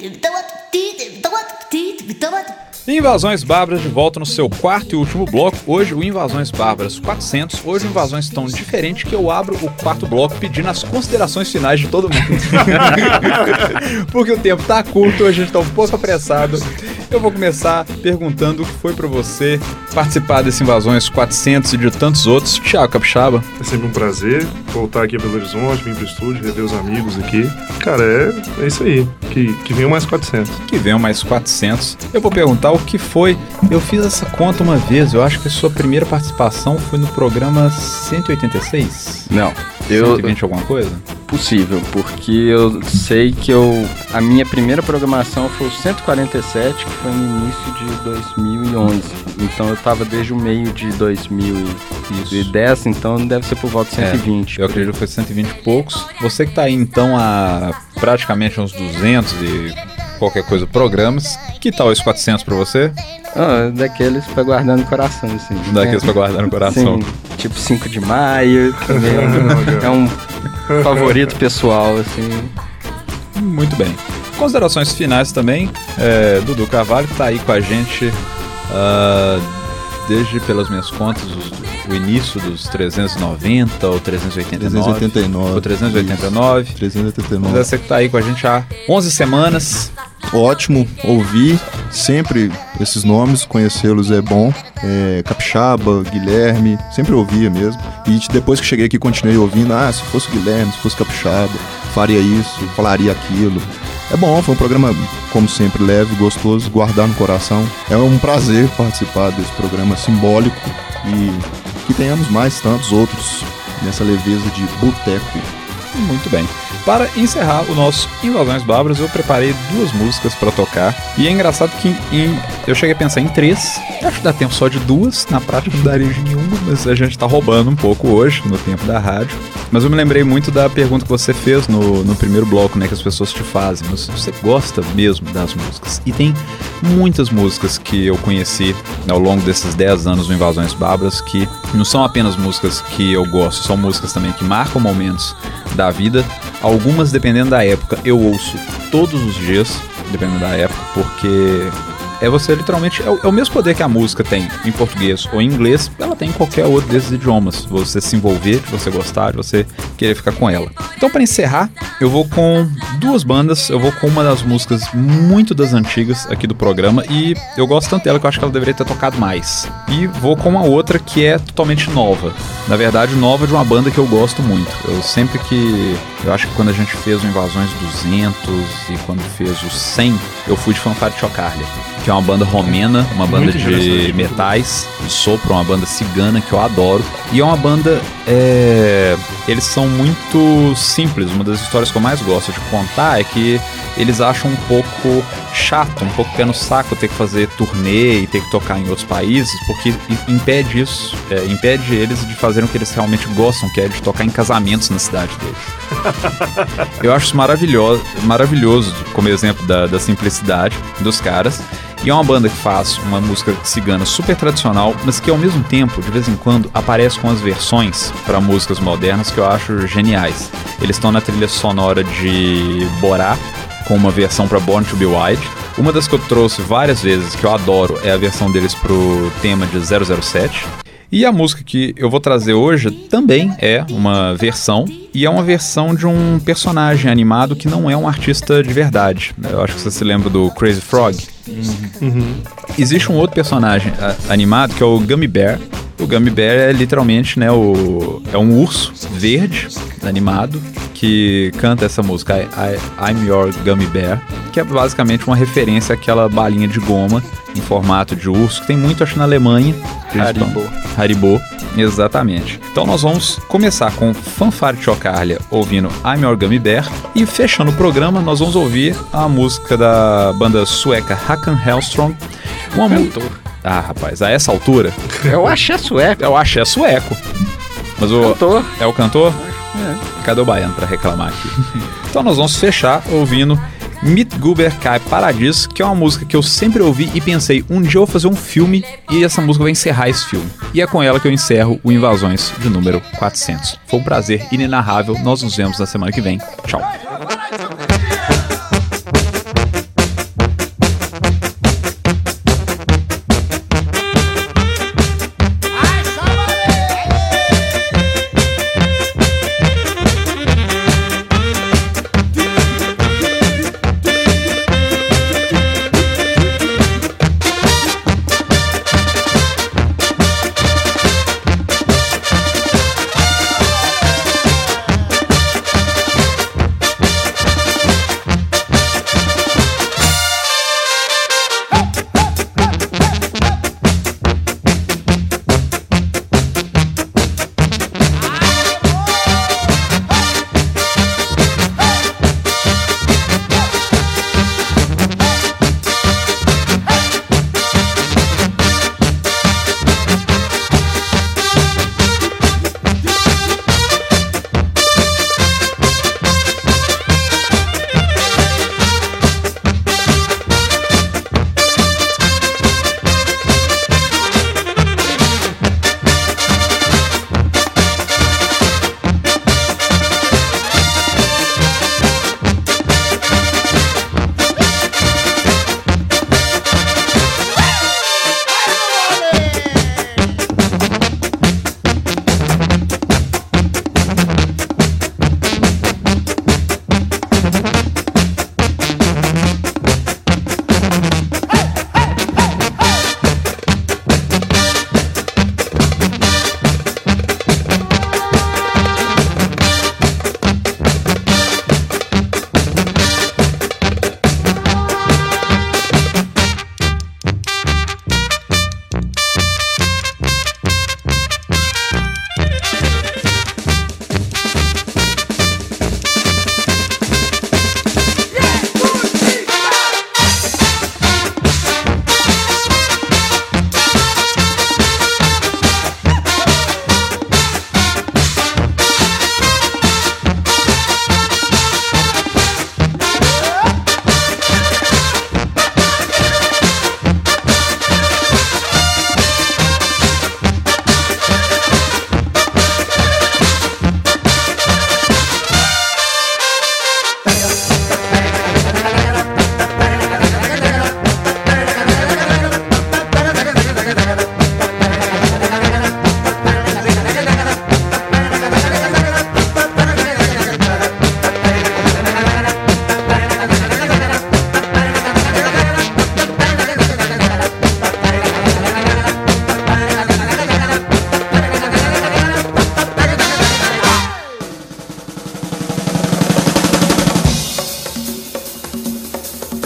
Invasões Bárbaras de volta no seu quarto e último bloco. Hoje o Invasões Bárbaras 400. Hoje o Invasões tão diferente que eu abro o quarto bloco pedindo as considerações finais de todo mundo. Porque o tempo tá curto, a gente tá um pouco apressado. Eu vou começar perguntando o que foi pra você participar desse Invasões 400 e de tantos outros. Thiago Capixaba. É sempre um prazer voltar aqui a Belo Horizonte, vir pro estúdio, rever os amigos aqui. Cara, é isso aí. Que venham mais 400. Que venham mais 400. Eu vou perguntar o que foi. Eu fiz essa conta uma vez. Eu acho que a sua primeira participação foi no programa 186. Não. 120 alguma coisa? Possível, porque eu sei que a minha primeira programação foi o 147, que foi no início de 2011. Então eu tava desde o meio de 2010, então deve ser por volta de 120. Eu acredito que foi 120 e poucos. Você que tá aí então há praticamente uns 200 e qualquer coisa programas, que tal esse 400 pra você? Daqueles pra guardar no coração, assim. Daqueles pra guardar no coração. Sim, tipo 5 de maio, também é um favorito pessoal, assim. Muito bem. Considerações finais também, Dudu Carvalho, que tá aí com a gente desde, pelas minhas contas, o início dos 390 ou 389. 389. 389. Mas você que tá aí com a gente há 11 semanas. Ótimo ouvir sempre esses nomes, conhecê-los é bom. Capixaba, Guilherme, sempre ouvia mesmo. E depois que cheguei aqui continuei ouvindo, se fosse Guilherme, se fosse Capixaba, faria isso, falaria aquilo. É bom, foi um programa, como sempre, leve, gostoso, guardar no coração. É um prazer participar desse programa simbólico e que tenhamos mais tantos outros nessa leveza de boteco. Muito bem. Para encerrar o nosso Invasões Bárbaras, eu preparei 2 músicas para tocar. E é engraçado que eu cheguei a pensar em 3. Acho que dá tempo só de 2. Na prática não daria de nenhuma, mas a gente tá roubando um pouco hoje, no tempo da rádio. Mas eu me lembrei muito da pergunta que você fez no primeiro bloco, né? Que as pessoas te fazem. Mas você gosta mesmo das músicas? E tem muitas músicas que eu conheci ao longo desses 10 anos do Invasões Bárbaras que não são apenas músicas que eu gosto, são músicas também que marcam momentos da vida. Algumas, dependendo da época, eu ouço todos os dias, dependendo da época, porque você literalmente... É o mesmo poder que a música tem em português ou em inglês, ela tem em qualquer outro desses idiomas. Você se envolver, de você gostar, de você querer ficar com ela. Então, para encerrar, eu vou com 2 bandas. Eu vou com uma das músicas muito das antigas aqui do programa, e eu gosto tanto dela que eu acho que ela deveria ter tocado mais. E vou com uma outra que é totalmente nova. Na verdade, nova de uma banda que eu gosto muito. Eu acho que quando a gente fez o Invasões 200 e quando fez o 100, eu fui de Fanfare Chocarlia, que é uma banda romena, uma banda de metais, de sopro, uma banda cigana que eu adoro. E é uma banda, eles são muito simples. Uma das histórias que eu mais gosto de contar é que eles acham um pouco chato, um pouco pé no saco ter que fazer turnê e ter que tocar em outros países, porque impede eles de fazer o que eles realmente gostam, que é de tocar em casamentos na cidade deles. Eu acho isso maravilhoso como exemplo da simplicidade dos caras. E é uma banda que faz uma música cigana super tradicional, mas que ao mesmo tempo, de vez em quando, aparece com as versões para músicas modernas que eu acho geniais. Eles estão na trilha sonora de Borá, com uma versão para Born to Be Wild. Uma das que eu trouxe várias vezes, que eu adoro, é a versão deles pro tema de 007. E a música que eu vou trazer hoje também é uma versão, e é uma versão de um personagem animado que não é um artista de verdade. Eu acho que você se lembra do Crazy Frog. Uhum. Existe um outro personagem animado que é o Gummy Bear. O Gummy Bear é literalmente, né, é um urso verde animado que canta essa música I'm Your Gummy Bear, que é basicamente uma referência àquela balinha de goma em formato de urso, que tem muito, acho, na Alemanha. Haribo, exatamente. Então nós vamos começar com Fanfare Chocarlia ouvindo I'm Your Gummy Bear, e fechando o programa nós vamos ouvir a música da banda sueca Håkan Hellström. Rapaz, a essa altura... Eu achei sueco. Eu achei sueco. Mas o cantor. É o cantor? Cadê o baiano pra reclamar aqui? Então nós vamos fechar ouvindo Mitt Guber Kai Paradis, que é uma música que eu sempre ouvi e pensei, um dia eu vou fazer um filme e essa música vai encerrar esse filme. E é com ela que eu encerro o Invasões de número 400. Foi um prazer inenarrável, nós nos vemos na semana que vem. Tchau.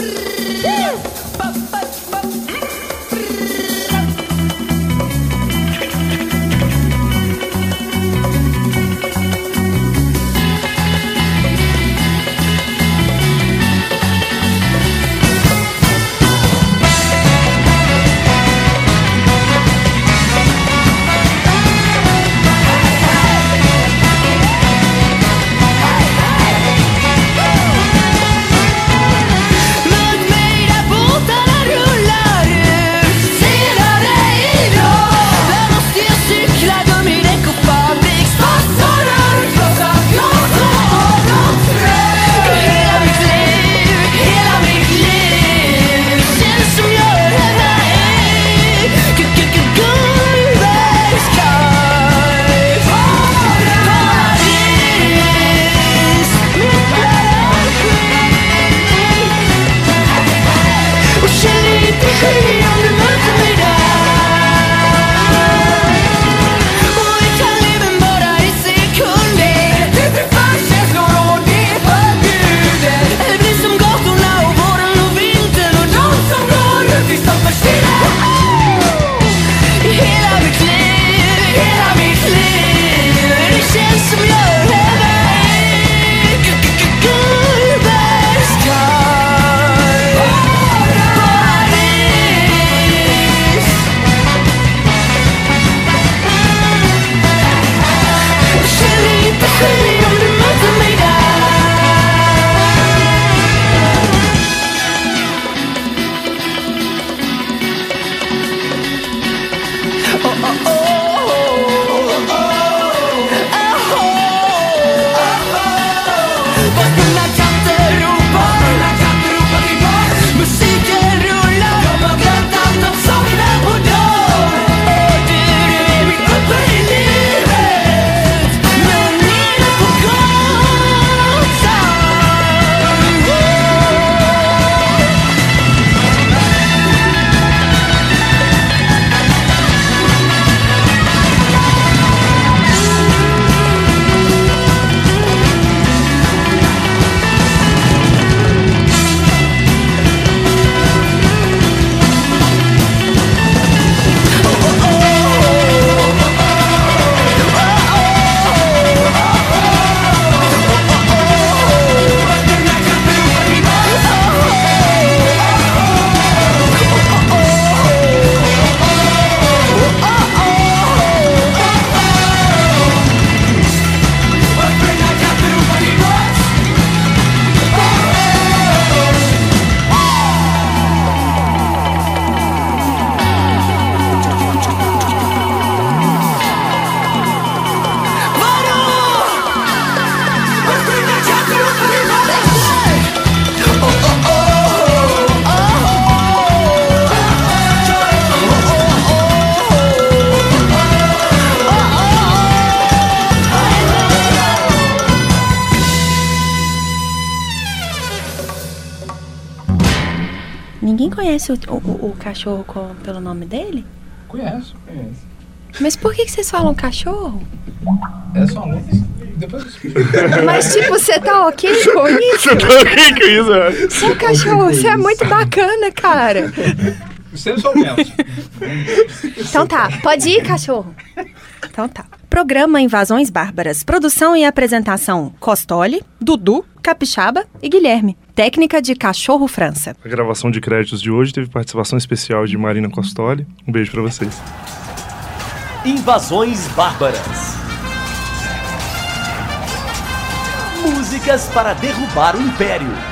Ninguém conhece o cachorro pelo nome dele? Conheço. Mas por que vocês falam cachorro? É só um. Depois eu explico. Mas tipo, você tá ok com isso? Você tá ok com isso, velho? Seu cachorro, você é muito bacana, cara. Você só menos. Então tá, pode ir, cachorro. Então tá. Programa Invasões Bárbaras. Produção e apresentação: Costoli, Dudu, Capixaba e Guilherme. Técnica de Cachorro França. A gravação de créditos de hoje teve participação especial de Marina Costoli. Um beijo pra vocês. Invasões Bárbaras. Músicas para derrubar o Império.